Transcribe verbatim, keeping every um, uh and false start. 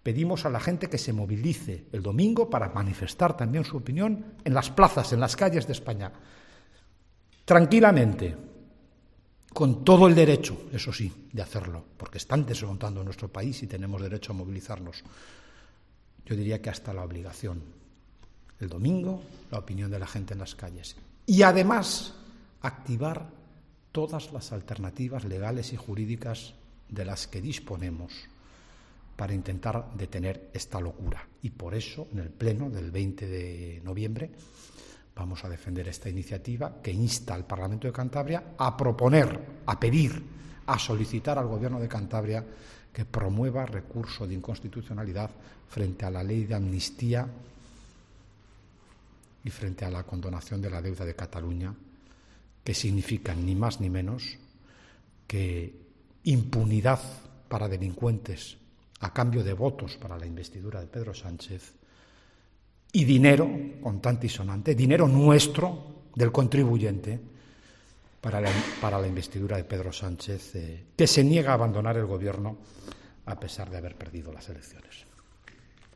Pedimos a la gente que se movilice el domingo para manifestar también su opinión en las plazas, en las calles de España. Tranquilamente, con todo el derecho, eso sí, de hacerlo, porque están desmontando nuestro país y tenemos derecho a movilizarnos. Yo diría que hasta la obligación. El domingo, la opinión de la gente en las calles. Y además, activar todas las alternativas legales y jurídicas de las que disponemos para intentar detener esta locura. Y por eso, en el pleno del veinte de noviembre, vamos a defender esta iniciativa que insta al Parlamento de Cantabria a proponer, a pedir, a solicitar al Gobierno de Cantabria que promueva recurso de inconstitucionalidad frente a la ley de amnistía y frente a la condonación de la deuda de Cataluña, que significan ni más ni menos que impunidad para delincuentes a cambio de votos para la investidura de Pedro Sánchez y dinero, contante y sonante, dinero nuestro, del contribuyente, para la, para la investidura de Pedro Sánchez, eh, que se niega a abandonar el gobierno a pesar de haber perdido las elecciones.